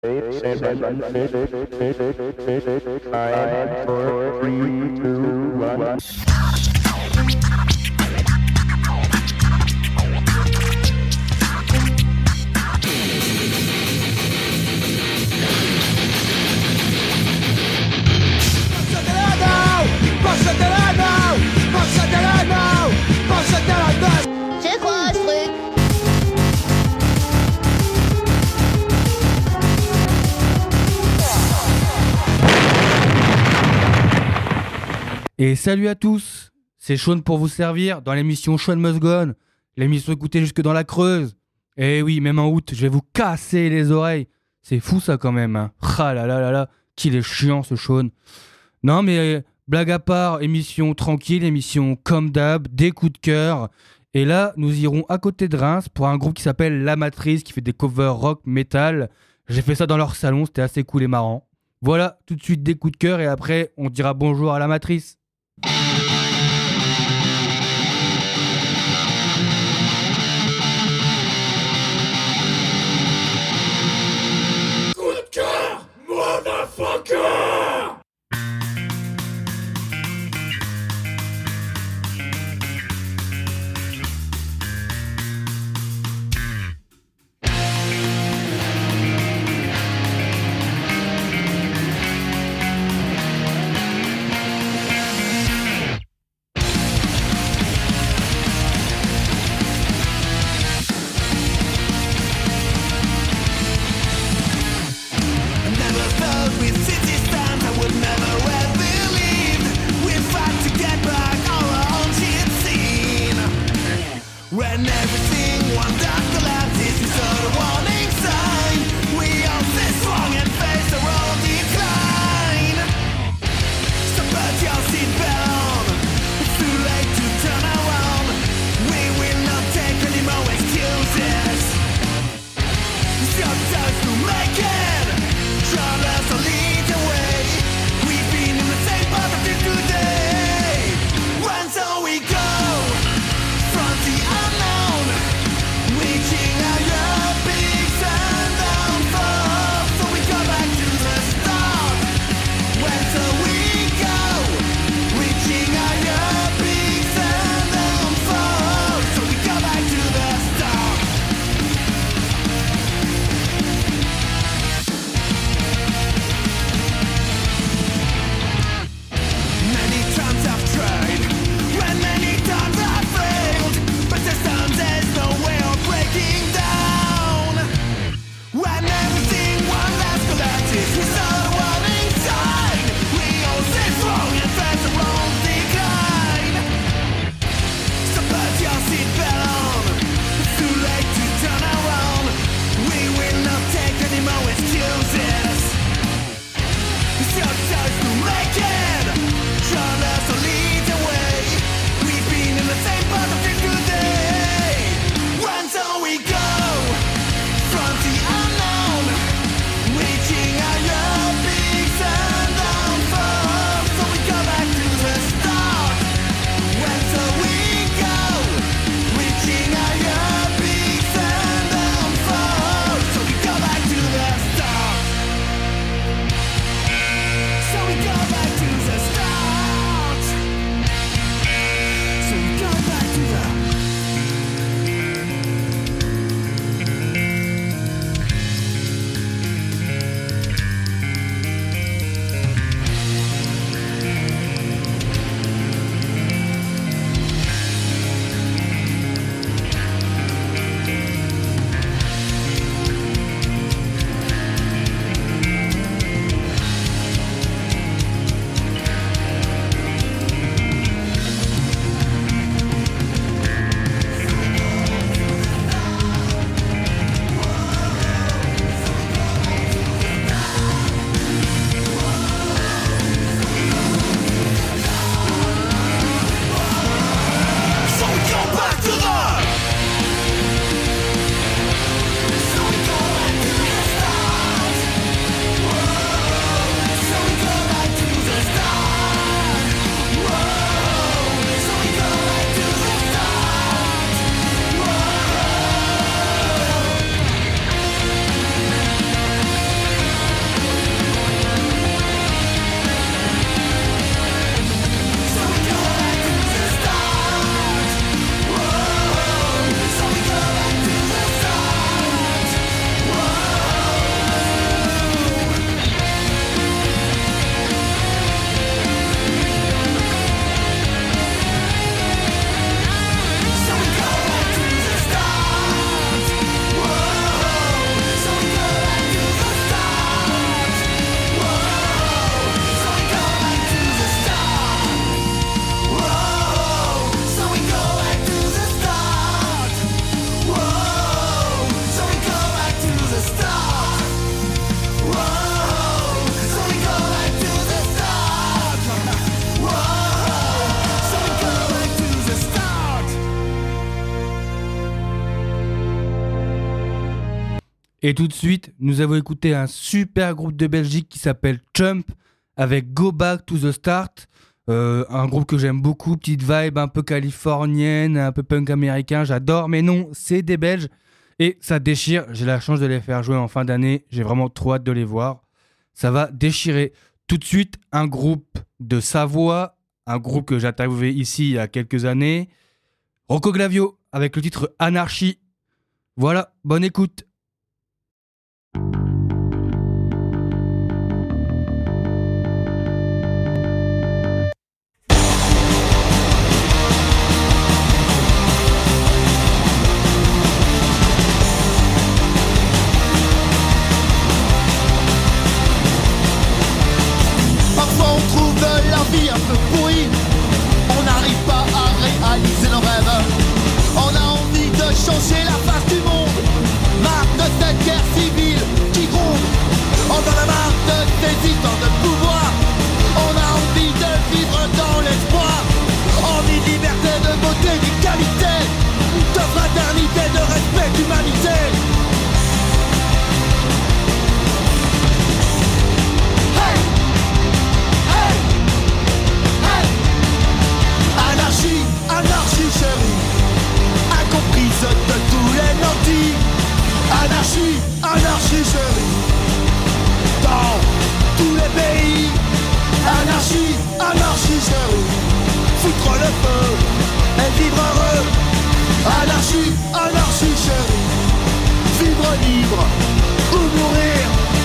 8, 7, 6, 5, 4, 3, 2, 1. C'est quoi ce truc? Et salut à tous, c'est Sean pour vous servir dans l'émission Sean Must Go On, l'émission écoutée jusque dans la Creuse. Eh oui, même en août, je vais vous casser les oreilles. C'est fou ça quand même, hein. Ah là là là là, qu'il est chiant ce Sean. Non mais blague à part, émission tranquille, émission comme d'hab, des coups de cœur. Et là, nous irons à côté de Reims pour un groupe qui s'appelle La Matrice, qui fait des covers rock, metal. J'ai fait ça dans leur salon, c'était assez cool et marrant. Voilà, tout de suite des coups de cœur et après, on dira bonjour à La Matrice. Coup de cœur, motherfucker! Et tout de suite, nous avons écouté un super groupe de Belgique qui s'appelle Chump avec Go Back to the Start. Un groupe que j'aime beaucoup, petite vibe un peu californienne, un peu punk américain, j'adore. Mais non, c'est des Belges et ça déchire. J'ai la chance de les faire jouer en fin d'année. J'ai vraiment trop hâte de les voir. Ça va déchirer. Tout de suite, un groupe de Savoie, un groupe que j'ai interviewé ici il y a quelques années. Rocco Glavio avec le titre Anarchie. Voilà, bonne écoute. Parfois on trouve la vie un peu pourrie, on n'arrive pas à réaliser nos rêves. On a envie de changer la face du monde, marre de cette guerre civile qui gronde. On en a marre de ces histoires de pouvoir, on a envie de vivre dans l'espoir. Envie de liberté, de beauté, d'égalité, de fraternité, de respect, d'humanité. Anarchie, anarchie chérie, incomprise de tous les nantis. Anarchie, anarchie chérie, dans tous les pays. Anarchie, anarchie chérie, foutre le feu et vivre heureux. Anarchie, anarchie chérie, vivre libre ou mourir.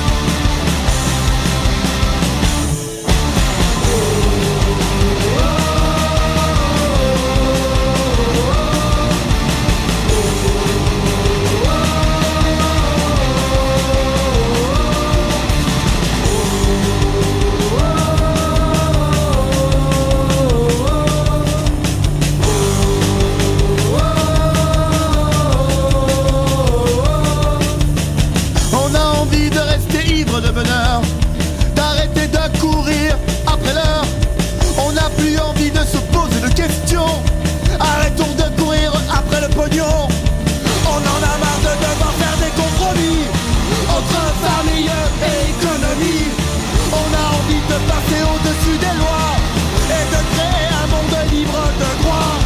De bonheur, d'arrêter de courir après l'heure. On n'a plus envie de se poser de questions. Arrêtons de courir après le pognon. On en a marre de devoir faire des compromis entre famille et économie. On a envie de passer au-dessus des lois et de créer un monde libre de droit.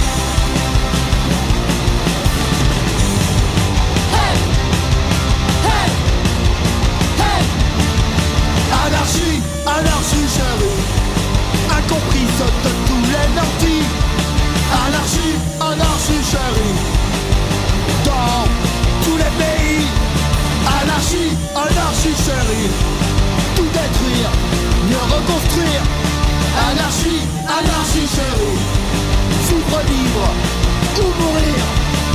Anarchie, anarchie chérie, incomprise de tous les nantis. Anarchie, anarchie chérie, dans tous les pays. Anarchie, anarchie chérie, tout détruire, mieux reconstruire. Anarchie, anarchie chérie, vivre libre ou mourir.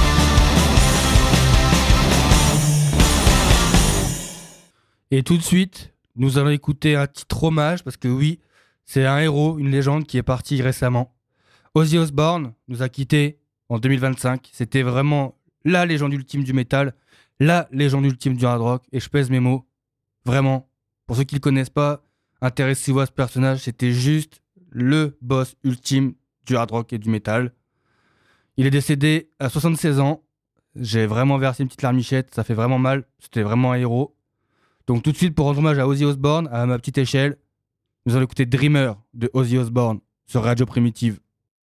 Et tout de suite, nous allons écouter un titre hommage parce que oui, c'est un héros, une légende qui est parti récemment. Ozzy Osbourne nous a quittés en 2025. C'était vraiment la légende ultime du métal, la légende ultime du hard rock. Et je pèse mes mots. Vraiment, pour ceux qui ne le connaissent pas, intéressez-vous à ce personnage. C'était juste le boss ultime du hard rock et du métal. Il est décédé à 76 ans. J'ai vraiment versé une petite larmichette. Ça fait vraiment mal. C'était vraiment un héros. Donc tout de suite, pour rendre hommage à Ozzy Osbourne, à ma petite échelle, nous allons écouter Dreamer de Ozzy Osbourne sur Radio Primitive.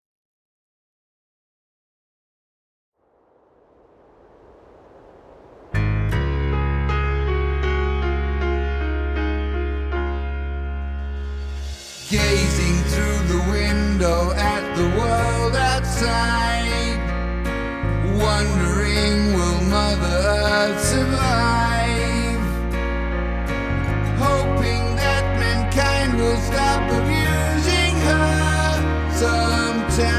Gazing through the window at the world outside, wondering will Mother Earth survive, hoping that mankind will stop abusing her sometime.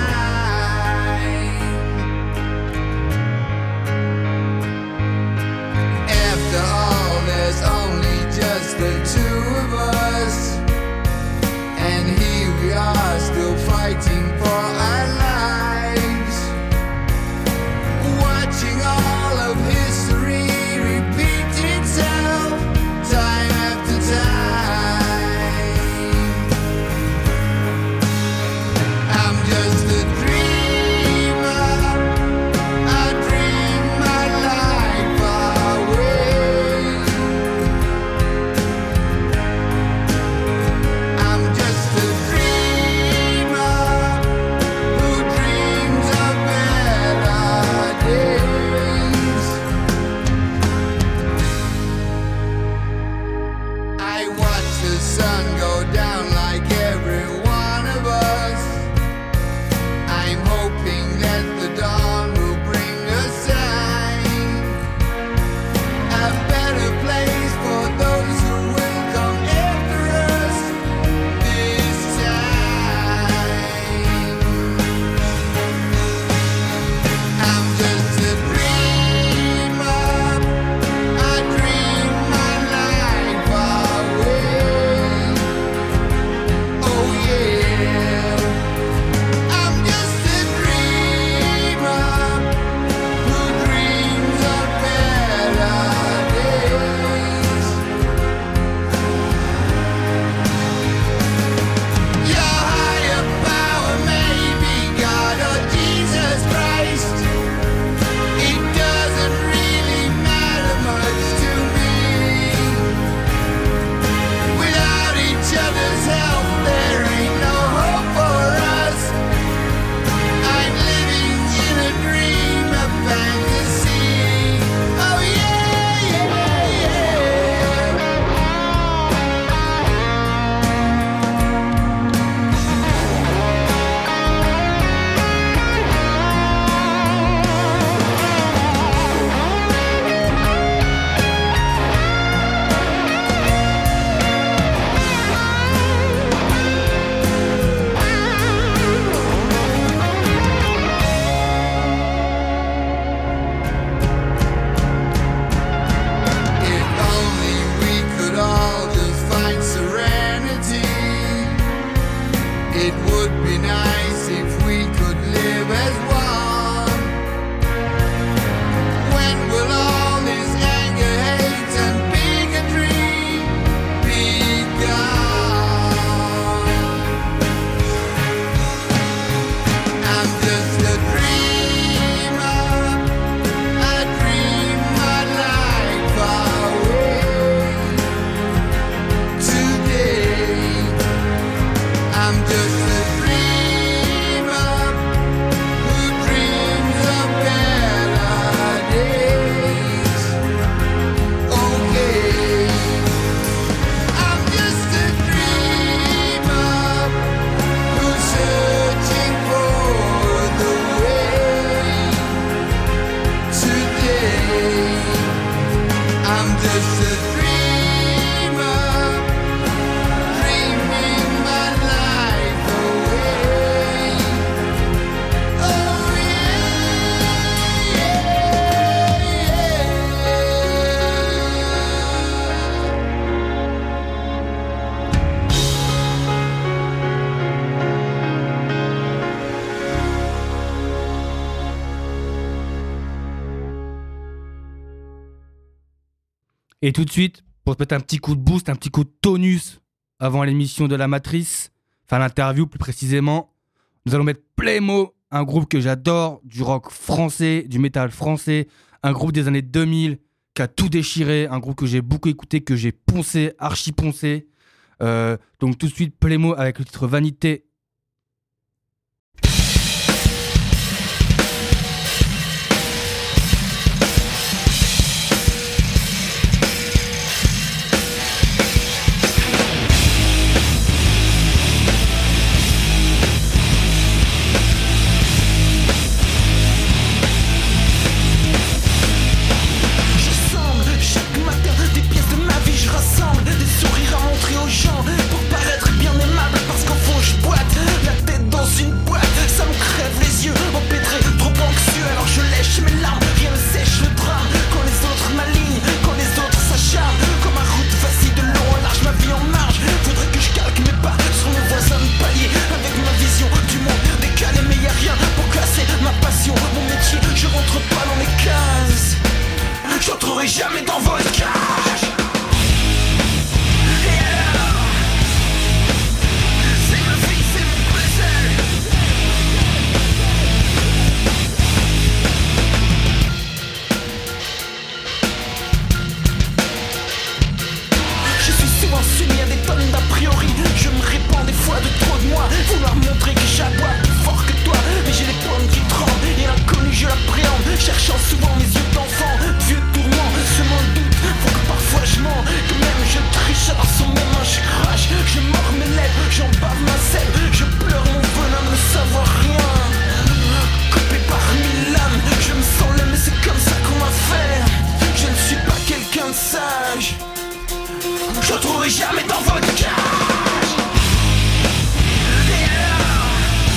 After all, there's only just the two of us, and here we are still fighting for our lives, watching all of history repeat itself time after time. I'm just a sun go down like every one of us. I'm hoping that the dawn will bring a sign, a better place for those who will come after us this time. I'm just a dreamer, I dream my life away. Oh yeah, I'm just a dreamer who dreams of better days. Your higher power may be God or Jesus Christ. It doesn't really matter much to me. Without each other's help, there ain't no hope for us. I'm living in a dream of fantasy. Oh yeah, yeah, yeah. If only we could all just find serenity. It would be nice if we could live as one. When will all this anger, hate, and bigotry be gone? I'm just a dreamer, I dream my life away. Today, I'm just a dreamer who dreams of better days. Okay, I'm just a dreamer who's searching for the way. Today, I'm just a dreamer, dreaming my life away. Oh yeah, Et tout de suite, pour te mettre un petit coup de boost, un petit coup de tonus avant l'émission de la Matrice, enfin l'interview plus précisément, nous allons mettre Playmo, un groupe que j'adore, du rock français, du métal français, un groupe des années 2000 qui a tout déchiré, un groupe que j'ai beaucoup écouté, que j'ai poncé, archi poncé. Donc tout de suite, Playmo avec le titre Vanité. Chaque matin, des pièces de ma vie, je rassemble des sourires à montrer aux gens pour paraître bien aimable. Parce qu'au fond, je boite la tête dans une boîte. Ça me crève les yeux, empêtré, trop anxieux. Alors je lèche mes larmes, rien ne sèche le drame. Quand les autres m'alignent, quand les autres s'acharnent, comme un route facile de long en large, ma vie en marge. Faudrait que je calque mes pas sur mes voisins de palier. Avec ma vision du monde décalée, mais y a rien pour classer ma passion, mon métier. Je rentre pas dans les cases. J'entrerai jamais dans votre cage. Et alors, c'est ma vie, c'est mon plaisir. Je suis souvent soumis à des tonnes d'a priori. Je me répands des fois de trop de moi, vouloir montrer que j'aboie plus fort que toi. Mais j'ai les pommes qui tremblent et l'inconnu je l'appréhende, cherchant souvent mes yeux d'enfant. Vieux tourment, semant le doute, faut que parfois je mens, que même je triche, alors sans mes mains je crache. Je retrouverai jamais dans votre cage. Et alors,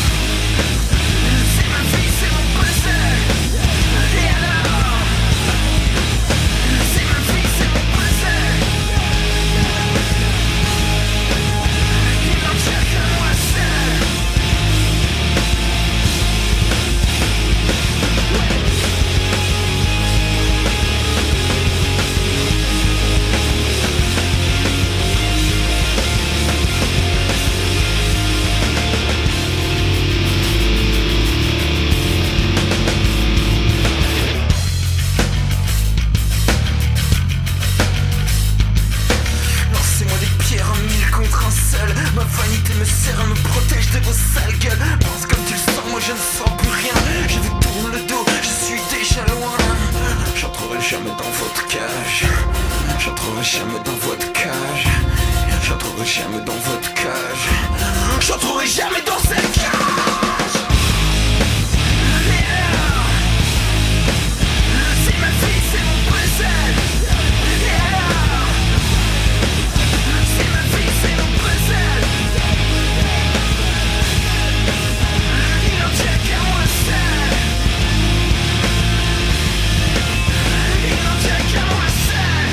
c'est ma vie, c'est mon puzzle. Et alors, c'est ma vie, c'est mon puzzle. Il n'en tient que moi seul. Lancez-moi des pierres, 1000 contre un seul. Ma vanité me serre, me protège de vos sales gueules. Pense comme tu le sens, moi je ne sens plus rien. Je vous tourne le dos, je suis déjà loin. J'entrerai jamais dans votre cage. J'entrerai jamais dans votre cage. J'entrerai jamais dans votre cage. J'entrerai jamais dans cette cage. Et alors, c'est ma vie, c'est mon puzzle. Et alors, c'est ma vie, c'est mon puzzle. Il n'en tient qu'à moi seul. Il n'en tient qu'à moi seul.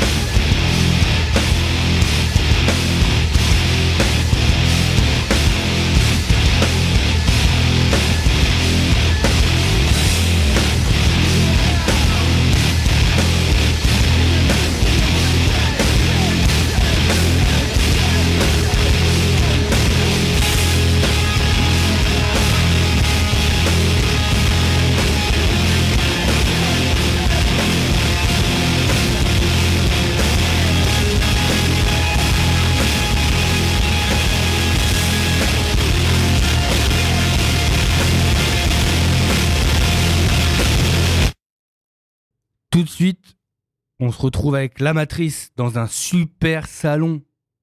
Tout de suite, on se retrouve avec l'amatrice dans un super salon.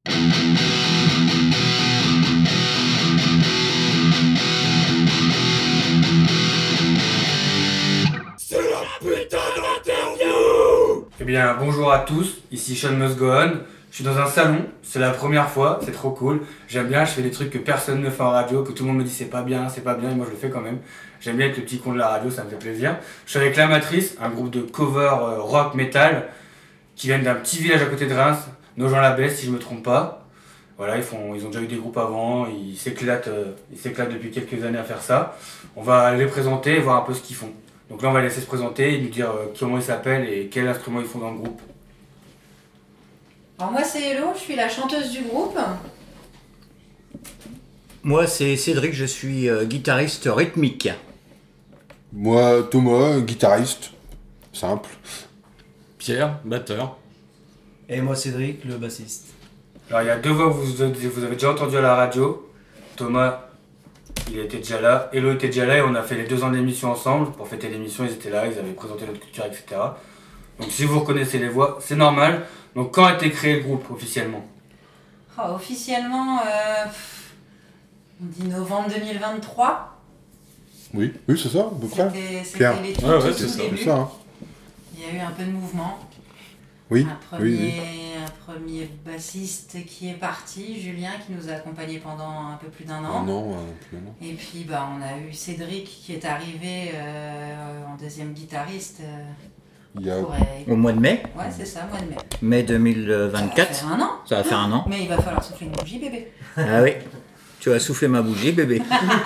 C'est la putain d'interview. Eh bien, bonjour à tous, ici Sean Must Go On. Je suis dans un salon, c'est la première fois, c'est trop cool. J'aime bien, je fais des trucs que personne ne fait en radio, que tout le monde me dit c'est pas bien, et moi je le fais quand même. J'aime bien être le petit con de la radio, ça me fait plaisir. Je suis avec l'amatrice, un groupe de cover rock metal qui viennent d'un petit village à côté de Reims, Nogent-la-Besse si je me trompe pas. Voilà, ils ont déjà eu des groupes avant, ils s'éclatent depuis quelques années à faire ça. On va les présenter et voir un peu ce qu'ils font. Donc là on va les laisser se présenter et nous dire comment ils s'appellent et quel instrument ils font dans le groupe. Alors moi c'est Hello, je suis la chanteuse du groupe. Moi, c'est Cédric, je suis guitariste rythmique. Moi, Thomas, guitariste. Simple. Pierre, batteur. Et moi, Cédric, le bassiste. Alors, il y a deux voix que vous avez déjà entendues à la radio. Thomas, il était déjà là. Hello était déjà là et on a fait les 2 ans d'émission ensemble. Pour fêter l'émission, ils étaient là, ils avaient présenté notre culture, etc. Donc, si vous reconnaissez les voix, c'est normal. Donc, quand a été créé le groupe officiellement ? Officiellement, on dit novembre 2023. Oui, c'est ça, à peu près. C'était les trucs c'est ça. début. C'est ça, hein. Il y a eu un peu de mouvement. Oui, Un premier bassiste qui est parti, Julien, qui nous a accompagnés pendant un peu plus d'1 an. Plus d'un an. Et puis on a eu Cédric qui est arrivé en deuxième guitariste. Il y a... Au mois de mai. Ouais, c'est ça, mois de mai. Mai 2024. Ça va faire 1 an. Ça va faire 1 an. Mais il va falloir souffler une bougie, bébé. Ah oui. Tu vas souffler ma bougie, bébé.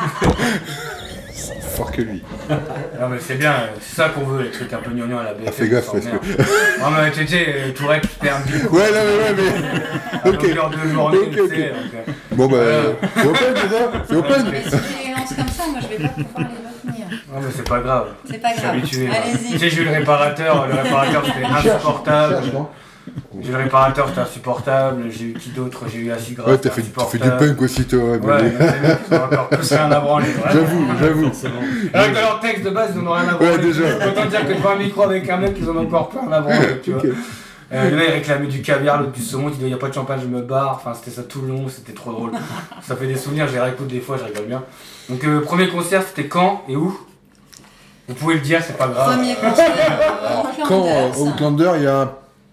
Fort que lui. Non mais c'est bien, c'est ça qu'on veut, les trucs un peu gnangnans à la BFM. Fais gaffe parce que... Non mais t'étais Tourette, tu perds un petit coup. Ouais, mais... Ok. longueur de journée, Ok. tu sais, Bon c'est open, c'est ça. C'est open. Mais si tu les lances comme ça, moi je vais pas pouvoir les retenir. Non mais c'est pas grave. C'est pas Je suis grave. habitué. Allez-y. Tu sais, j'ai eu le réparateur c'était insupportable. J'ai eu le réparateur, c'était insupportable. J'ai eu qui d'autre ? J'ai eu Acid Grave. Ouais, t'as fait du punk aussi, toi. Ouais, les mecs, ils ont encore plus rien à branler. J'avoue. Alors que leur texte de base, ils en ont rien à branler. Ouais, déjà. Autant dire que devant un micro avec un mec, ils en ont encore plus rien à branler, tu vois. Ok. Le mec réclamait du caviar, l'autre du saumon, il dit il n'y a pas de champagne, je me barre. Enfin, c'était ça tout le long, c'était trop drôle. Ça fait des souvenirs, j'ai réécoute des fois, je rigole bien. Donc, premier concert, c'était quand et où ? Vous pouvez le dire, c'est pas grave. Premier concert. Quand au Outlander, il y a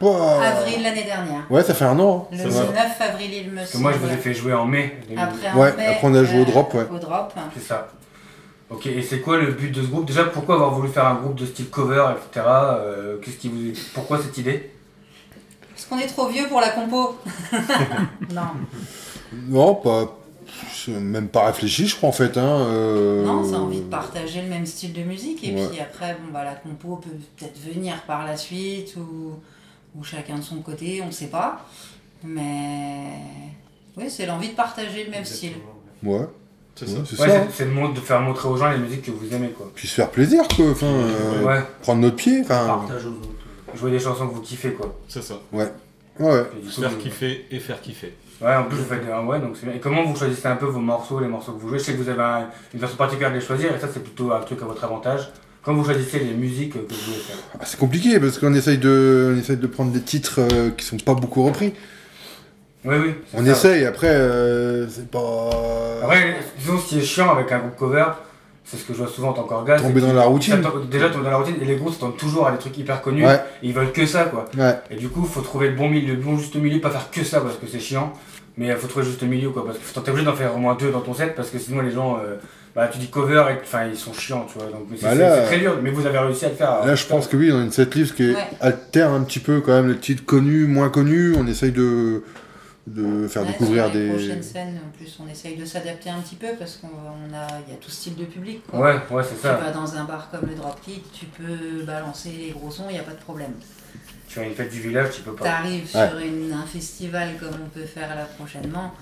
Pouah. Avril l'année dernière. Ouais, ça fait un an. Le hein. 9 avril, il me Parce que semble. moi, je vous ai fait jouer en mai. Après, Après on a joué au drop, ouais. Au drop. C'est ça. Ok, et c'est quoi le but de ce groupe? Déjà, pourquoi avoir voulu faire un groupe de style cover, etc. Pourquoi cette idée? Parce qu'on est trop vieux pour la compo. Non. Non, pas. Même pas réfléchi, je crois, en fait. Non, c'est envie de partager le même style de musique. Et Ouais. puis après, la compo peut peut-être venir par la suite ou chacun de son côté, on ne sait pas. Mais oui, c'est l'envie de partager le même style. Ouais. C'est ça. C'est Ouais, ça. c'est de faire montrer aux gens les musiques que vous aimez, quoi. Puis se faire plaisir, quoi. Enfin, Ouais. prendre notre pied. Enfin, Partage aux autres. Jouer des chansons que vous kiffez, quoi. C'est ça. ouais. Ouais. Et du coup, Faire vous- kiffer et faire kiffer. Ouais, en plus vous faites ouais, donc c'est bien. Et comment vous choisissez un peu vos morceaux, les morceaux que vous jouez? Je sais que vous avez une façon particulière de les choisir, et ça c'est plutôt un truc à votre avantage. Comment vous choisissez les musiques que vous voulez faire? Ah, c'est compliqué parce qu'on essaye de prendre des titres qui sont pas beaucoup repris. Oui, oui. c'est On ça. essaye, après, c'est pas. Après, disons ce qui est chiant avec un groupe cover, c'est ce que je vois souvent en tant qu'orgasme. Tomber dans la routine. Déjà tomber dans la routine, et les groupes s'attendent toujours à des trucs hyper connus, Ouais. et ils veulent que ça, quoi. Ouais. Et du coup, faut trouver le bon juste milieu, pas faire que ça parce que c'est chiant, mais il faut trouver le juste milieu, quoi. Parce que t'es obligé d'en faire au moins 2 dans ton set, parce que sinon les gens, tu dis cover, et enfin ils sont chiants, tu vois. Donc mais Bah là, c'est très dur, mais vous avez réussi à le faire. Là, je pense que oui, on a une setlist qui Ouais. alterne un petit peu quand même les titres connus, moins connus. On essaye de faire Ouais, découvrir sur les des. prochaines scènes, en plus, on essaye de s'adapter un petit peu parce qu'il y a tout style de public. Quoi. Ouais, c'est ça. Tu vas dans un bar comme le Dropkick, tu peux balancer les gros sons, il n'y a pas de problème. Tu as une fête du village, tu peux pas. T'arrives Ouais. sur un festival comme on peut faire là prochainement,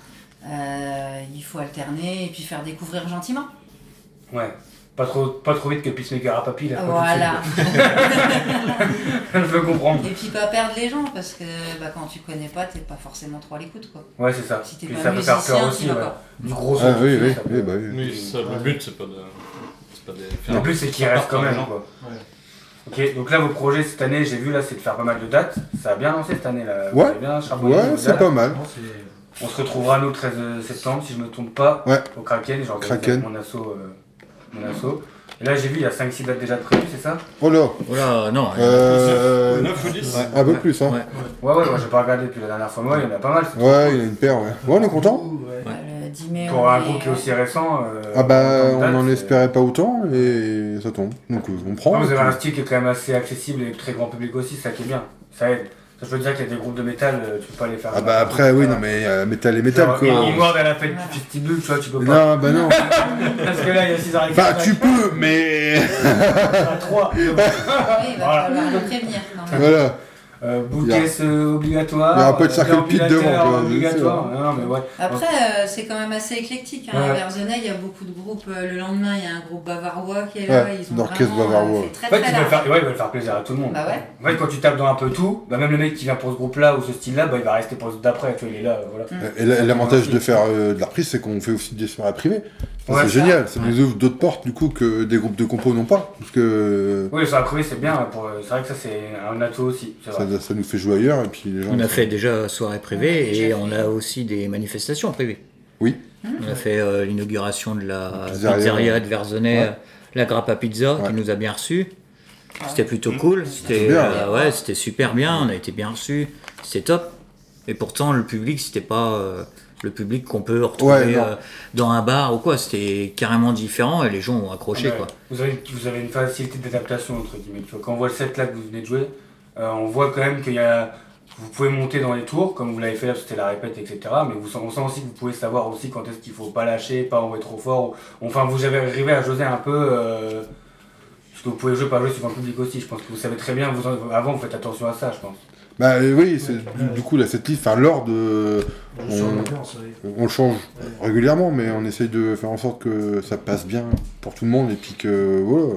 il faut alterner et puis faire découvrir gentiment. Ouais. Pas trop vite que Peacemaker à papy, là. pas tout de Voilà. suite. Je peux comprendre. Et puis pas perdre les gens parce que quand tu connais pas, t'es pas forcément trop à l'écoute. Quoi. Ouais, c'est ça. Si t'es Puis pas ça peut faire musicien, peur tu aussi, vas ouais. pas. Du gros son. Ah tout de oui, suite, oui, ça peut- oui, bah oui. Oui, ça, le but, c'est pas de. Et en plus, c'est qu'il reste quand même, quoi. Ok, donc là, vos projets cette année, j'ai vu là, c'est de faire pas mal de dates. Ça a bien lancé cette année là. Vous Ouais. avez bien charbonné Ouais, vos c'est dates. pas mal. Non, c'est- On se retrouvera nous le 13 septembre, si je me trompe pas, Ouais. au Kraken. Genre, Kraken. mon asso. Et là, j'ai vu, il y a 5-6 dates déjà de prévues, c'est ça? Oh là. Oh là, non. 9 ou 10 Ouais, un peu plus, hein. Ouais. Ouais, j'ai pas regardé depuis la dernière fois, mais ouais, il y en a pas mal. c'est Ouais, il y a une paire, ouais. Ouais, on est content. Ouais. Le 10 mai, Pour on un est- groupe qui est aussi récent. Ah bah, en on date, n'en c'est- espérait pas autant et ça tombe. Donc on prend. Non, vous et avez un puis- style qui est quand même assez accessible et très grand public aussi, c'est ça qui est bien. Ça aide. Ça, je veux dire qu'il y a des groupes de métal, tu peux pas les faire. Ah bah après, oui, non mais métal et métal, Genre, quoi. Ils mordent à la fête du festival, tu vois, tu peux pas. Non, bah non. Parce que là, il y a 6 heures et Enfin, quart, tu peux, mais. à 3. Oui, il va falloir le prévenir quand même. Voilà. Bouquet obligatoire. Il y aura pas de circuit pit devant, déambulateur quoi, obligatoire. c'est Non, mais ouais. Après, c'est quand même assez éclectique. Hein. Ouais. À Verzenay, il y a beaucoup de groupes. Le lendemain, il y a un groupe bavarois qui est là. Ouais, Ils ont d'orchestre vraiment bavarois. fait très En fait, très ils veulent large. faire, ouais, ils veulent faire plaisir à tout le monde. Bah ouais. En fait, quand tu tapes dans un peu tout, bah, même le mec qui vient pour ce groupe-là ou ce style-là, bah, il va rester pour le d'après, tu vois, il est là, voilà. Et l'avantage de faire de la reprise, c'est qu'on fait aussi des soirées privées. Ça, Ouais, c'est ça. génial, ça nous ouvre d'autres portes du coup que des groupes de compos n'ont pas. Parce que Oui, sur la privée, c'est bien, c'est vrai que ça, c'est un atout aussi, c'est vrai. ça nous fait jouer ailleurs et puis les gens. On a fait déjà soirée privée déjà et fait. on a aussi des manifestations privées. Oui. On a fait l'inauguration de la Pizzeria, pizzeria de Verzenay, Ouais. la Grappa Pizza, Ouais. qui nous a bien reçus. C'était plutôt cool, c'était bien. ouais, c'était super bien, on a été bien reçus, c'était top. Et pourtant, le public, c'était pas le public qu'on peut retrouver Ouais, non. dans un bar ou quoi, c'était carrément différent et les gens ont accroché Ouais. quoi. Vous avez une facilité d'adaptation, entre guillemets. Tu vois, quand on voit le set là que vous venez de jouer, on voit quand même qu'il y a. Vous pouvez monter dans les tours, comme vous l'avez fait là, c'était la répète, etc. Mais on sent aussi que vous pouvez savoir aussi quand est-ce qu'il faut pas lâcher, pas envoyer trop fort. Enfin, vous avez arrivé à jauger un peu. Parce que vous pouvez jouer, pas jouer sur un public aussi. Je pense que vous savez très bien, avant vous faites attention à ça, je pense. Bah oui, c'est du coup là cette liste, enfin l'ordre, On change l'ambiance, oui. on le change régulièrement, mais on essaye de faire en sorte que ça passe bien pour tout le monde et puis que voilà,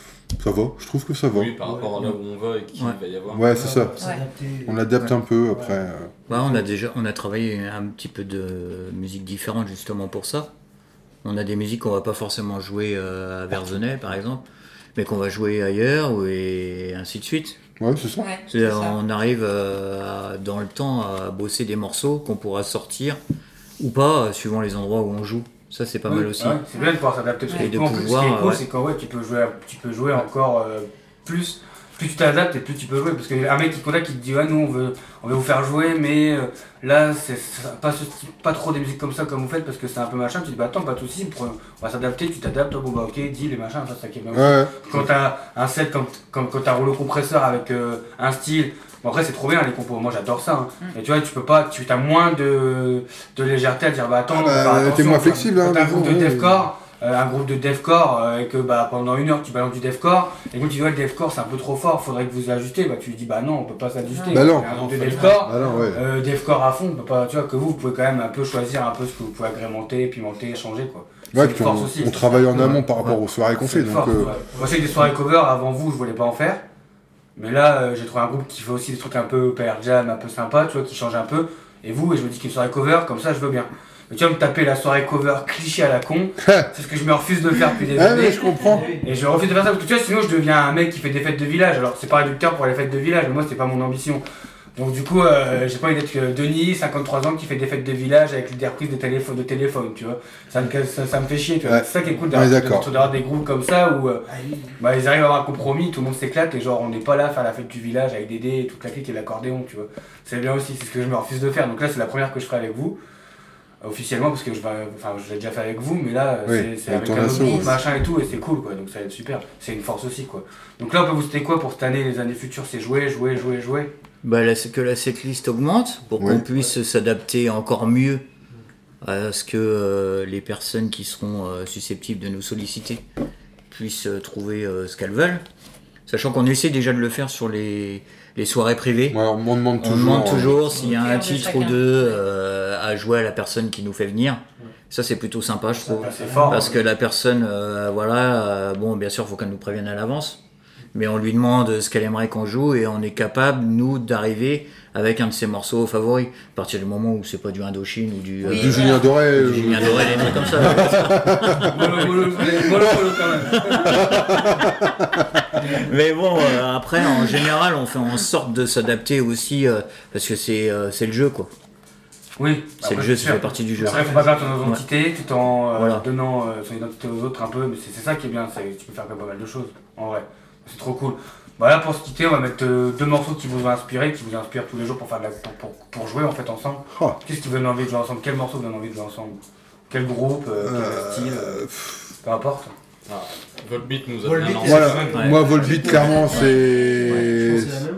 ça va. Je trouve que ça va. Oui, par rapport à là où on va et qu'il Ouais. va y avoir. Ouais, c'est ça. S'adapter. On adapte un peu après. Ouais, on a travaillé un petit peu de musique différente justement pour ça. On a des musiques qu'on va pas forcément jouer à Verzenay par exemple, mais qu'on va jouer ailleurs et ainsi de suite. Ouais, c'est ça. Ouais, c'est ça. On arrive dans le temps à bosser des morceaux qu'on pourra sortir ou pas suivant les endroits où on joue. Ça c'est pas mal aussi. Ouais, c'est bien de pouvoir s'adapter. Parce Et que de en plus, ce qui pouvoir, est cool, ouais. c'est qu'en vrai, tu peux jouer encore plus. plus tu t'adaptes et plus tu peux jouer. Parce qu'un mec qui contacte qui te dit ouais, nous on veut vous faire jouer, mais là c'est pas trop des musiques comme ça comme vous faites parce que c'est un peu machin. Tu dis bah attends, pas de soucis, on va s'adapter, tu t'adaptes, bon bah ok, dis les machins, ça qui est bien. Ouais. Quand t'as un set comme quand t'as un rouleau compresseur avec un style. Bon, après c'est trop bien les compos, moi j'adore ça. Et tu vois, tu as moins de légèreté à dire bah attends, t'es moins flexible. T'as un groupe de deathcore, et que bah, pendant 1 heure tu balances du deathcore, et quand tu dis ouais, le deathcore c'est un peu trop fort, faudrait que vous ajustez, bah tu dis bah non, on peut pas s'ajuster. Bah non. Un groupe de deathcore, ouais. Deathcore à fond, on peut pas, tu vois, que vous pouvez quand même un peu choisir un peu ce que vous pouvez agrémenter, pimenter, changer quoi. Ouais, puis on travaille en amont par rapport aux soirées qu'on fait. Donc, Moi je sais que des soirées cover avant vous je voulais pas en faire. Mais là, j'ai trouvé un groupe qui fait aussi des trucs un peu Pearl Jam, un peu sympa, tu vois, qui change un peu. Et vous, je me dis qu'une soirée cover, comme ça, je veux bien. Mais tu vas me taper la soirée cover cliché à la con, c'est ce que je me refuse de faire depuis des années. Ouais, je comprends. Et je refuse de faire ça parce que tu vois, sinon je deviens un mec qui fait des fêtes de village. Alors c'est pas réducteur pour les fêtes de village, mais moi c'est pas mon ambition. Donc du coup, j'ai pas envie d'être Denis, 53 ans, qui fait des fêtes de village avec des reprises de téléphone, tu vois. Ça me fait chier, tu vois. Ouais. C'est ça qui est cool d'avoir des groupes comme ça où bah, ils arrivent à avoir un compromis, tout le monde s'éclate et genre on n'est pas là à faire la fête du village avec Dédé et toute la clique et l'accordéon, tu vois. C'est bien aussi, c'est ce que je me refuse de faire. Donc là c'est la première que je ferai avec vous. Officiellement parce que je l'ai déjà fait avec vous, mais là c'est avec un autre groupe, machin et tout, et c'est cool quoi, donc ça va être super, c'est une force aussi quoi. Donc là on peut vous citer quoi pour cette année, les années futures, c'est jouer. Bah là, c'est que la setlist augmente pour qu'on puisse s'adapter encore mieux à ce que les personnes qui seront susceptibles de nous solliciter puissent trouver ce qu'elles veulent. Sachant qu'on essaie déjà de le faire sur les soirées privées. Ouais, on demande toujours s'il y a un titre ou deux à jouer à la personne qui nous fait venir. Ça c'est plutôt sympa je trouve. C'est fort, parce que la personne, bon bien sûr il faut qu'elle nous prévienne à l'avance. Mais on lui demande ce qu'elle aimerait qu'on joue et on est capable, nous, d'arriver avec un de ses morceaux favoris. À partir du moment où c'est pas du Indochine ou du Julien Doré. Du Julien Doré, des trucs comme ça. Mollo quand même. Mais bon, après, en général, on fait en sorte de s'adapter aussi parce que c'est le jeu, quoi. Oui, c'est le jeu, ça fait partie du jeu. Il faut pas perdre ton identité tout en donnant son identité aux autres un peu, mais c'est ça qui est bien, tu peux faire pas mal de choses, en vrai. C'est trop cool. Bah là pour se quitter, on va mettre 2 morceaux qui vous inspirent tous les jours pour faire pour jouer en fait ensemble. Qu'est-ce qui vous donne envie de jouer ensemble? Quel morceau vous donne envie de jouer ensemble? Quel groupe? Quel style? Peu importe. Volbeat nous a bien lancé. Voilà. Moi Volbeat clairement c'est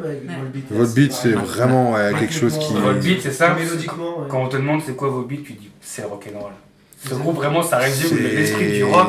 Volbeat c'est vraiment quelque chose qui. Volbeat c'est ça. Mélodiquement. Quand on te demande c'est quoi Volbeat, tu dis c'est le rock'n'roll. Ce groupe vraiment ça résume l'esprit du rock.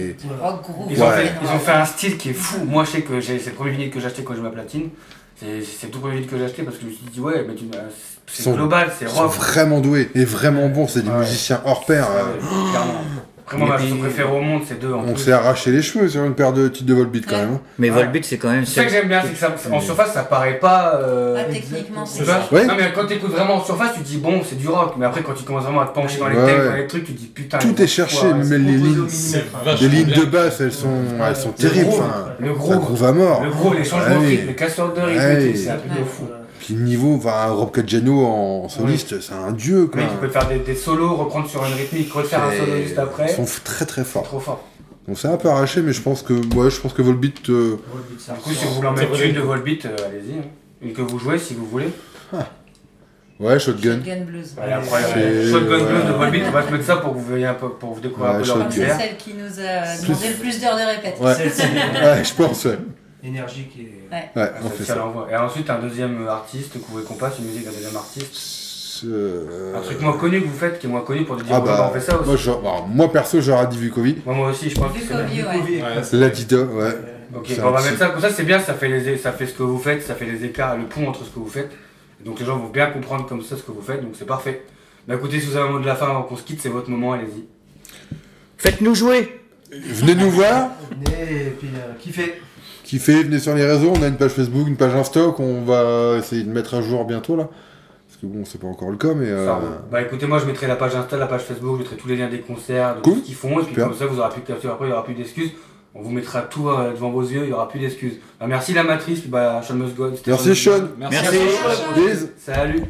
Ils ont fait un style qui est fou. Moi je sais que c'est le premier vinyle que j'ai acheté quand j'ai ma platine. C'est le tout premier vinyle que j'ai acheté parce que je me suis dit ouais mais c'est global, c'est rock. Ils sont vraiment doués et vraiment bons, c'est des musiciens hors pair. Clairement. Vraiment ma chanson préférée au monde, c'est 2 en plus. On s'est arraché les cheveux sur une paire de titres de Volbeat quand même. Mais Volbeat c'est quand même. C'est ça que j'aime bien, c'est que en surface ça paraît pas. Techniquement c'est ça. Non mais quand t'écoutes vraiment en surface tu te dis bon c'est du rock, mais après quand tu commences vraiment à te pencher dans les textes, dans les trucs, tu te dis putain. Tout est cherché, même les lignes de basse elles sont terribles. Le ça groove à mort. Le gros, les changements de rythme, les casseurs de rythme, c'est un truc de fou. Puis le niveau, Rob Caggiano en soliste, c'est un dieu quoi. Tu peux faire des solos, reprendre sur une rythmique, refaire un solo juste après. Ils sont très très forts. Trop fort. Donc c'est un peu arraché, mais je pense que Volbeat. Du coup, si vous voulez en mettre une de Volbeat, allez-y. Une que vous jouez si vous voulez. Ouais, Shotgun. Shotgun Blues. Ouais, incroyable. Shotgun Blues de Volbeat, on va se mettre ça pour que vous voyez un peu, pour vous découvrir un peu leur univers. C'est celle qui nous a demandé le plus d'heures de répète. Ouais, je pense, énergique et. Ouais, on fait ça. Et ensuite, un deuxième artiste que vous voulez qu'on passe, une musique d'un deuxième artiste. Un truc moins connu que vous faites, qui est moins connu pour dire on fait ça aussi. Moi perso, j'aurais dit Vukovic. Moi aussi, je pense que c'est Ladida, ouais. Ok, on va mettre ça, comme ça c'est bien, ça fait ce que vous faites, ça fait les écarts, le pont entre ce que vous faites. Donc les gens vont bien comprendre comme ça ce que vous faites, donc c'est parfait. Bah écoutez, si vous avez un mot de la fin avant qu'on se quitte, c'est votre moment, allez-y. Faites-nous jouer. Venez nous voir. Venez et puis kiffez, venez sur les réseaux, on a une page Facebook, une page Insta qu'on va essayer de mettre à jour bientôt là. Parce que bon, c'est pas encore le cas, mais. Bah écoutez, moi je mettrai la page Insta, la page Facebook, je mettrai tous les liens des concerts, de tout ce qu'ils font, et puis comme ça vous aurez plus de capture après, il n'y aura plus d'excuses. On vous mettra tout devant vos yeux, il n'y aura plus d'excuses. Bah, merci la matrice, puis bah Sean Must Go. Merci Sean. Merci. Salut.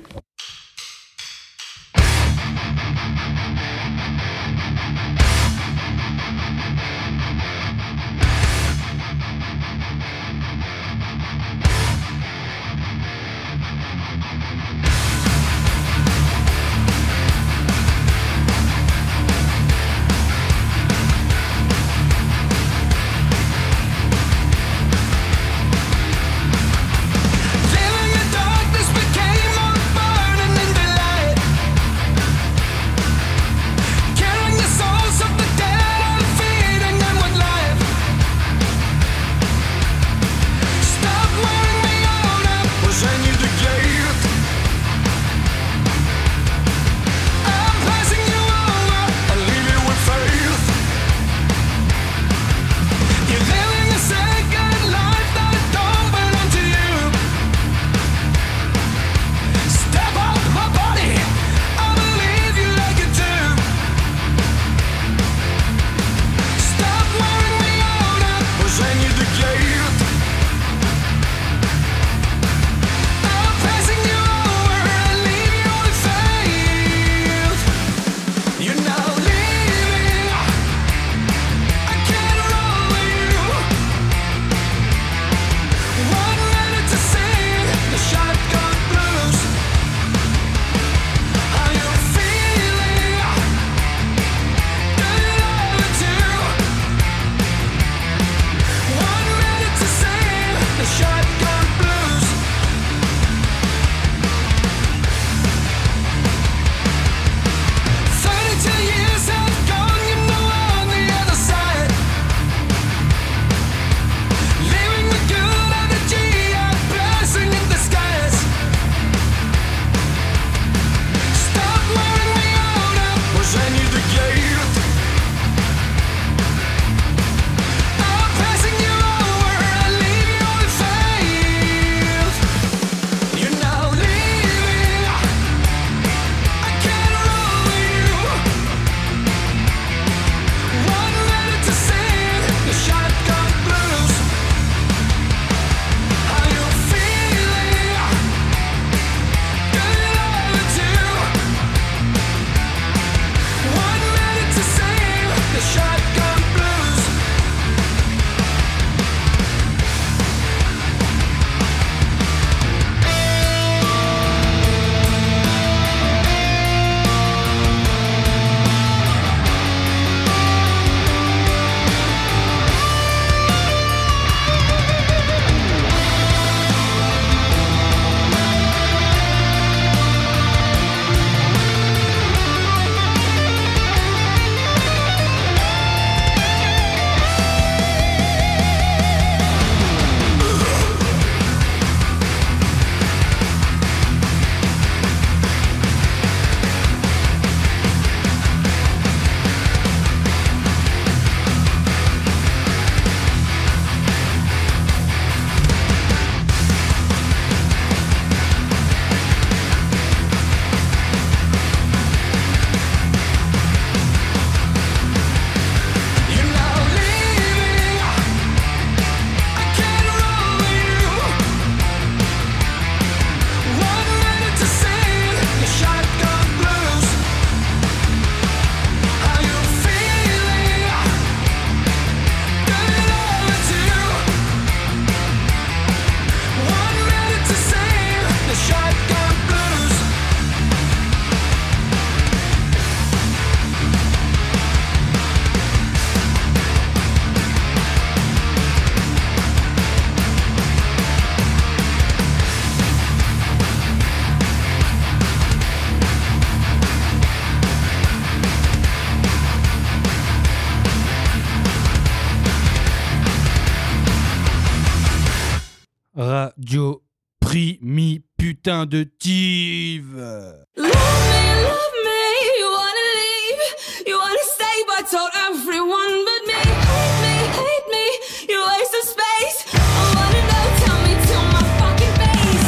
Rimi, putain de tive. Love me, you wanna leave, you wanna stay, but told everyone but me. Hate me, you waste of space. I wanna know, tell me to my fucking face.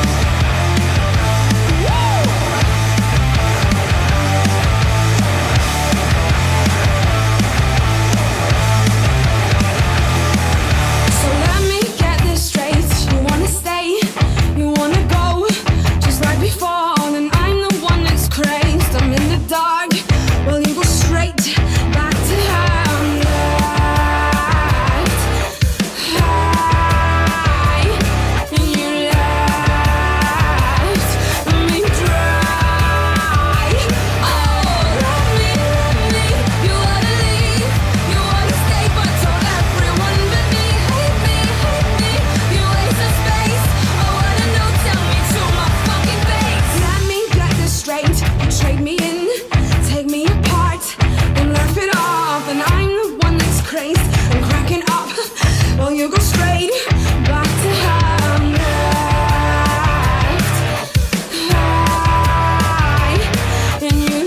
Woo! So let me get this straight. You wanna stay, you wanna go, just like before. Then I'm the one that's crazed. I'm in the dark, well you go straight back to her. I'm left high, and you left me dry. Oh, love me, you wanna leave, you wanna stay, but told everyone but me. Hate me, you waste of space. I wanna know, tell me to my fucking face. Let me get this straight, you trade me in, take me apart, and laugh it off. And I'm the one that's crazed and cracking up, well you go straight back to her. I'm left high, and you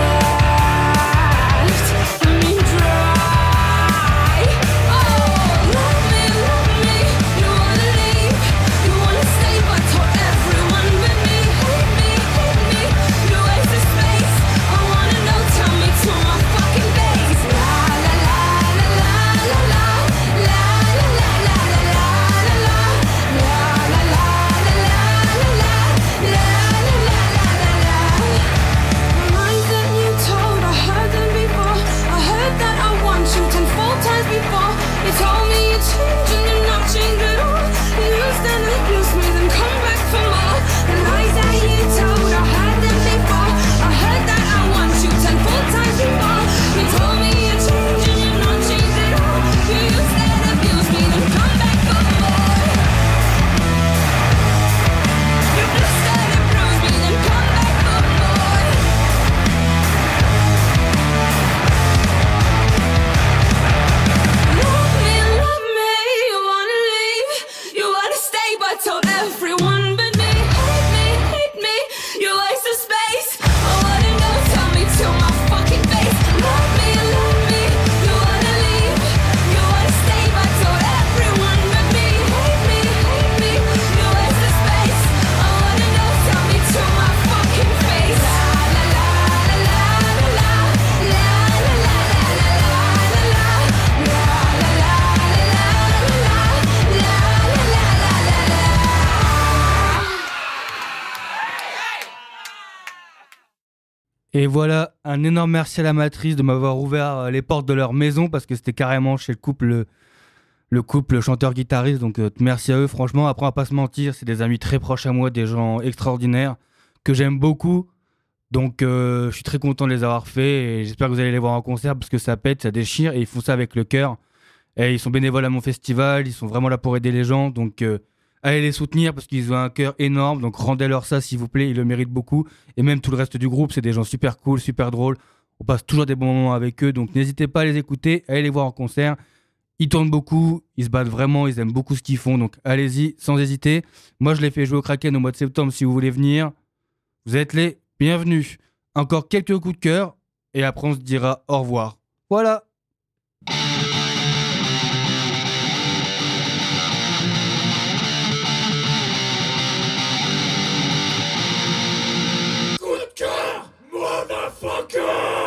left me dry. Oh, love me, you wanna leave, you wanna stay, but told everyone but me. Hate me, you waste of space. I wanna know, tell me to my fucking face. La la la la la la la la la la la la la la la the lines that you told, I heard them before. I heard that I want you 10 times before. You told me you changed and you're not changed at all. You used and abused me, then come back for more. The lies that you told, I heard them before. I heard that I want you 10 times before. You told me you changed and you're not changed at all. You used and abused me, then come back for more. You bruised and bruised me, then come back for more. Love me, you wanna leave, you wanna stay, but told everyone but me. Hate me, you waste of space. I wanna know, tell me to my fucking face. Love me, you wanna leave, you wanna stay, but told everyone but me. Hate me, you waste of space. I wanna know, tell me to my fucking face. La la la la la la la la Et voilà, un énorme merci à la Matrice de m'avoir ouvert les portes de leur maison parce que c'était carrément chez le couple chanteur-guitariste. Donc merci à eux, franchement. Après, on va pas se mentir, c'est des amis très proches à moi, des gens extraordinaires que j'aime beaucoup. Donc je suis très content de les avoir faits et j'espère que vous allez les voir en concert parce que ça pète, ça déchire et ils font ça avec le cœur. Et ils sont bénévoles à mon festival, ils sont vraiment là pour aider les gens. Donc allez les soutenir parce qu'ils ont un cœur énorme. Donc rendez-leur ça s'il vous plaît, ils le méritent beaucoup. Et même tout le reste du groupe, c'est des gens super cool, super drôles. On passe toujours des bons moments avec eux. Donc n'hésitez pas à les écouter, allez les voir en concert. Ils tournent beaucoup, ils se battent vraiment, ils aiment beaucoup ce qu'ils font. Donc allez-y sans hésiter. Moi je les fais jouer au Kraken au mois de septembre si vous voulez venir. Vous êtes les bienvenus. Encore quelques coups de cœur et après on se dira au revoir. Voilà. Coup de cœur, motherfucker!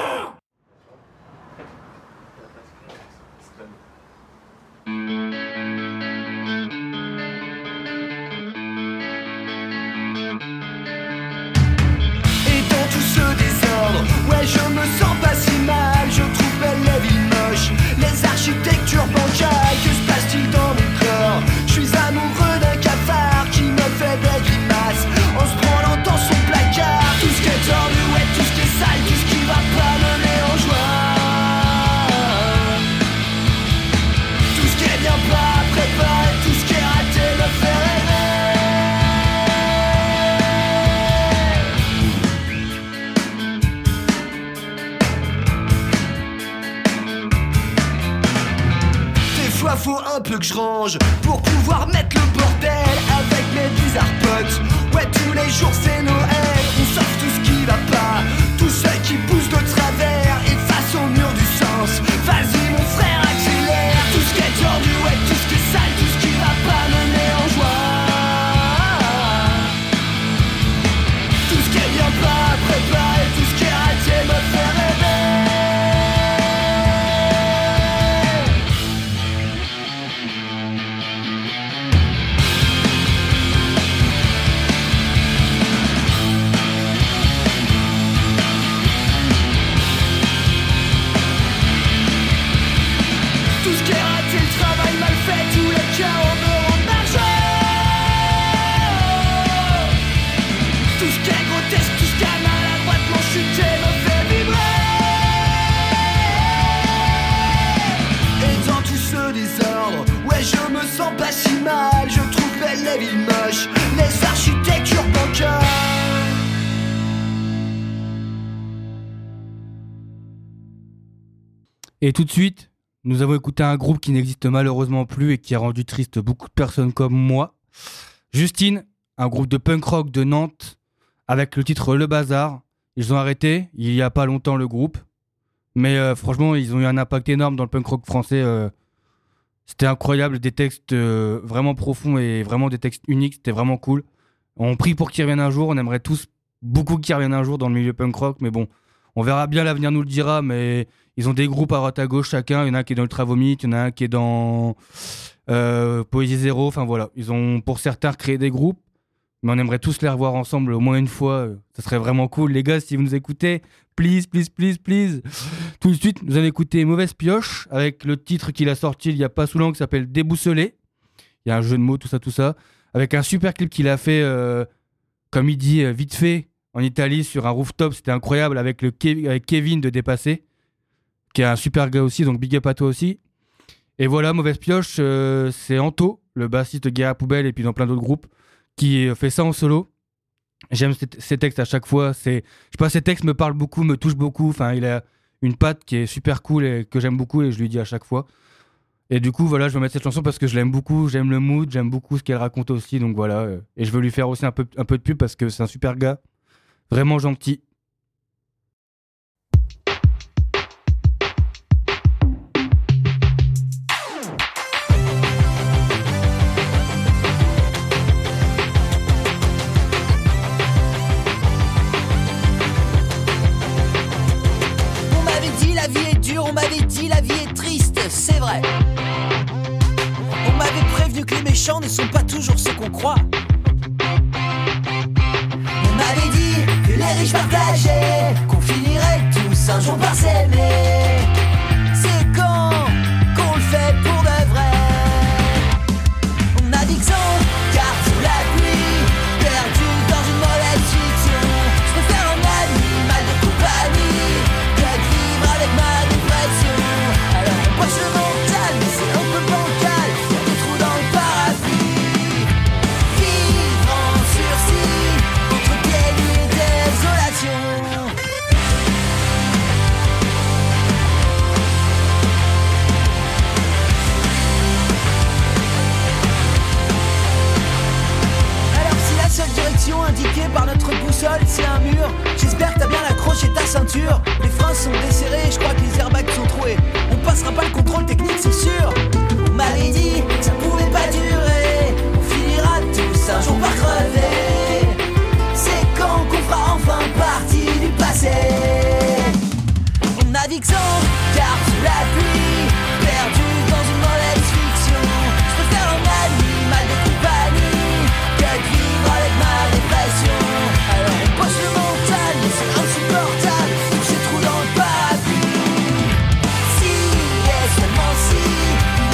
Et dans tout ce désordre, ouais je me sens pas si mal. Je trouve belle la vie moche, les architectures bancales. Que se passe-t-il dans mon corps? Je suis amoureux d'un cafard qui me fait des grimaces en se branlant dans son placard. Tout ce qui est tordu, ouais tout ce qui est sale, tout ce qui va pas me met en joie. Tout ce qui est bien pas préparé, tout ce qui est raté me fait rêver. Des fois faut un peu que je range pour pouvoir mettre le bordel avec mes mes bizarres potes. Ouais, tous les jours c'est Noël, on sauve tout ce qui va pas, tout ce qui pousse de travers et face au mur du sens. Vas-y mon frère, accélère, tout ce qui est tordu, ouais, tout ce qui est sale, tout ce qui va pas mener en joie. Tout ce qui est bien pas préparé, tout ce qui est raté me fait rêver. Tout ce qui est raté, le travail mal fait, tous les chaos me rendent margeux. Tout ce qui est grotesque, tout ce qui a maladroitement chuté me fait vibrer. Et dans tout ce désordre, ouais je me sens pas si mal. Je trouve belles les villes moches, les architectures bancales. Et tout de suite, nous avons écouté un groupe qui n'existe malheureusement plus et qui a rendu triste beaucoup de personnes comme moi. Justine, un groupe de punk rock de Nantes avec le titre Le Bazar. Ils ont arrêté il y a pas longtemps le groupe. Mais franchement, ils ont eu un impact énorme dans le punk rock français. C'était incroyable, des textes vraiment profonds et vraiment des textes uniques. C'était vraiment cool. On prie pour qu'ils reviennent un jour. On aimerait tous beaucoup qu'ils reviennent un jour dans le milieu punk rock. Mais bon, on verra bien, l'avenir nous le dira. Mais ils ont des groupes à droite à gauche chacun. Il y en a un qui est dans Ultra Vomit, il y en a un qui est dans Poésie Zéro. Enfin voilà, ils ont pour certains créé des groupes. Mais on aimerait tous les revoir ensemble au moins une fois. Ça serait vraiment cool. Les gars, si vous nous écoutez, please, please, please, please. Tout de suite, nous allons écouter Mauvaise Pioche avec le titre qu'il a sorti il y a pas sous longtemps qui s'appelle Déboussolé. Il y a un jeu de mots, tout ça. Avec un super clip qu'il a fait, comme il dit, vite fait, en Italie, sur un rooftop. C'était incroyable avec avec Kevin de Dépassé, qui est un super gars aussi, donc big up à toi aussi. Et voilà, Mauvaise Pioche, c'est Anto, le bassiste de Guerre à Poubelle et puis dans plein d'autres groupes, qui fait ça en solo. J'aime ses textes à chaque fois. Je sais pas, ses textes me parlent beaucoup, me touchent beaucoup. Enfin, il a une patte qui est super cool et que j'aime beaucoup et je lui dis à chaque fois. Et du coup, voilà, je vais mettre cette chanson parce que je l'aime beaucoup, j'aime le mood, j'aime beaucoup ce qu'elle raconte aussi. Donc voilà, et je veux lui faire aussi un peu de pub parce que c'est un super gars, vraiment gentil. On m'avait dit la vie est triste, c'est vrai. On m'avait prévenu que les méchants ne sont pas toujours ceux qu'on croit. On m'avait dit que les riches partageaient, qu'on finirait tous un jour par s'aimer. C'est quand qu'on le fait pour de vrai. On navigue sans carte sous la pluie, perdu dans une mauvaise fiction. Je préfère un animal de compagnie que de vivre avec ma dépression. Alors on poche le mental, mais c'est un peu bancal. Y'a des trous dans le parapluie. Vivre en sursis, entre pieds nus et désolation. Alors si la seule direction indiquée par notre boussole c'est un mur, j'espère que t'as bien accroché ta ceinture. Les freins sont desserrés, je crois que les airbags sont troués. On passera pas le contrôle technique, c'est sûr. On m'avait dit que ça pouvait pas durer, on finira tous un jour par crever. C'est quand qu'on fera enfin partie du passé. On navigue sans carte sous la pluie, perdu dans une mauvaise fiction. Je préfère un animal de compagnie que de vivre avec ma dépression. Alors on poche le mental, mais c'est insupportable, tous ces trous dans le parapluie. Si, et seulement si,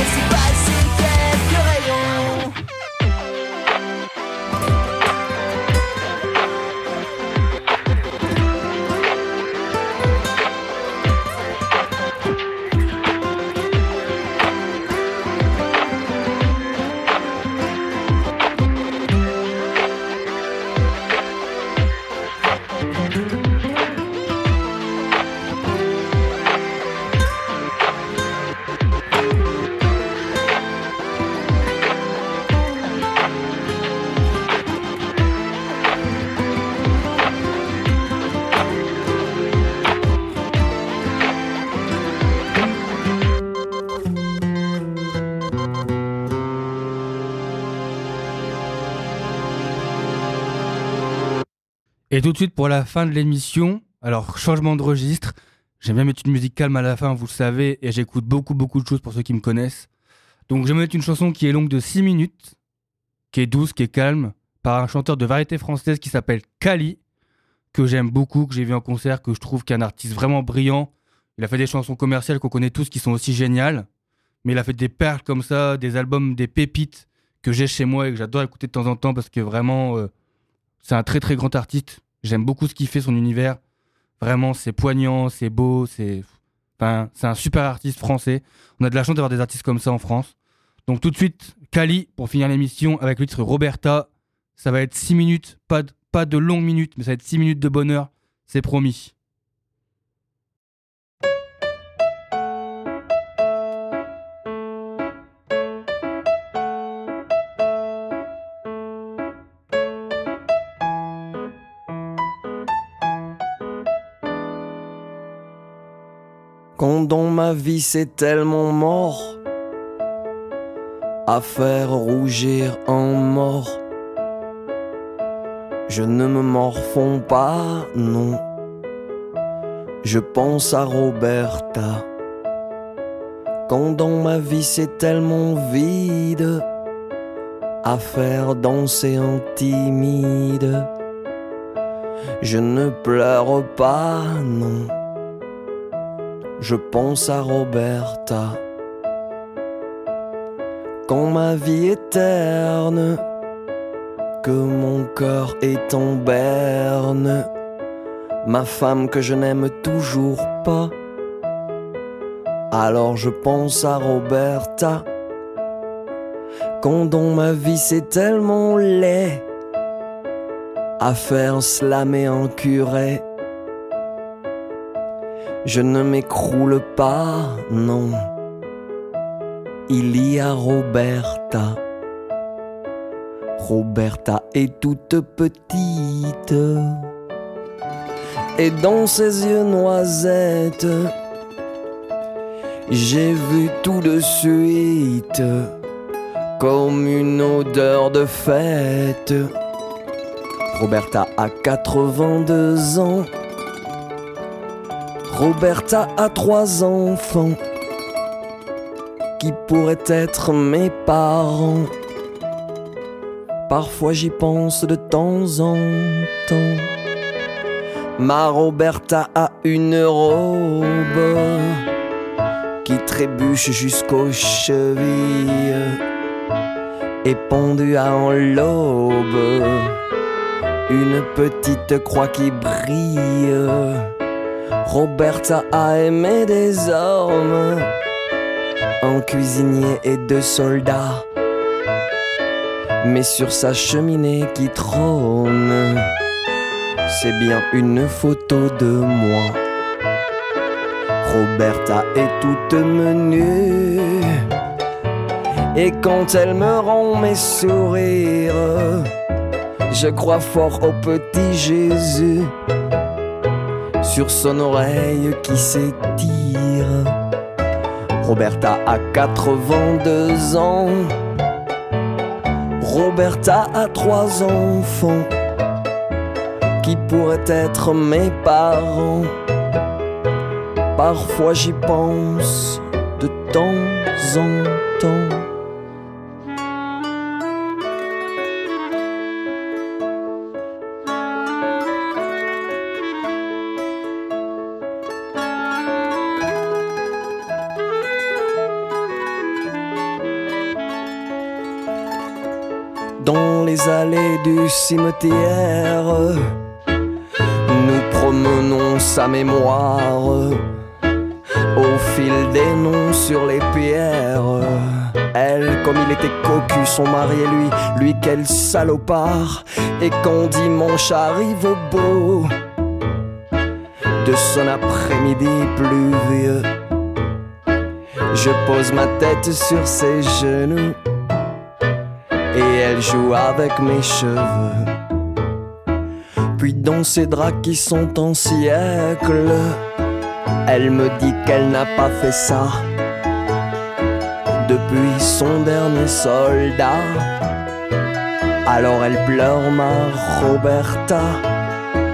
Et tout de suite pour la fin de l'émission, alors changement de registre, j'aime bien mettre une musique calme à la fin, vous le savez, et j'écoute beaucoup de choses pour ceux qui me connaissent. Donc je vais mettre une chanson qui est longue de 6 minutes, qui est douce, qui est calme, par un chanteur de variété française qui s'appelle Kali, que j'aime beaucoup, que j'ai vu en concert, que je trouve qu'est un artiste vraiment brillant. Il a fait des chansons commerciales qu'on connaît tous qui sont aussi géniales, mais il a fait des perles comme ça, des albums, des pépites que j'ai chez moi et que j'adore écouter de temps en temps parce que vraiment, c'est un très grand artiste. J'aime beaucoup ce qu'il fait, son univers. Vraiment, c'est poignant, c'est beau, c'est un super artiste français. On a de la chance d'avoir des artistes comme ça en France. Donc tout de suite, Kali, pour finir l'émission, avec le titre Roberta. Ça va être 6 minutes, pas de longues minutes, mais ça va être 6 minutes de bonheur, c'est promis. Quand dans ma vie c'est tellement mort, à faire rougir un mort, je ne me morfonds pas, non. Je pense à Roberta. Quand dans ma vie c'est tellement vide, à faire danser un timide, je ne pleure pas, non. Je pense à Roberta. Quand ma vie est terne, que mon cœur est en berne, ma femme que je n'aime toujours pas, alors je pense à Roberta. Quand dans ma vie c'est tellement laid, à faire slammer un curé, je ne m'écroule pas, non. Il y a Roberta. Roberta est toute petite, et dans ses yeux noisettes, j'ai vu tout de suite, comme une odeur de fête. Roberta a 82 ans. Roberta a 3 enfants qui pourraient être mes parents. Parfois j'y pense de temps en temps. Ma Roberta a une robe qui trébuche jusqu'aux chevilles et pendue à un lobe, une petite croix qui brille. Roberta a aimé des hommes, un cuisinier et 2 soldats, mais sur sa cheminée qui trône, c'est bien une photo de moi. Roberta est toute menue, et quand elle me rend mes sourires, je crois fort au petit Jésus sur son oreille qui s'étire. Roberta a 82 ans. Roberta a 3 enfants qui pourraient être mes parents. Parfois j'y pense de temps en temps. Dans les allées du cimetière, nous promenons sa mémoire au fil des noms sur les pierres. Elle, comme il était cocu, son mari et lui quel salopard. Et quand dimanche arrive beau, de son après-midi pluvieux, je pose ma tête sur ses genoux et elle joue avec mes cheveux. Puis dans ses draps qui sont en siècle, elle me dit qu'elle n'a pas fait ça depuis son dernier soldat. Alors elle pleure ma Roberta,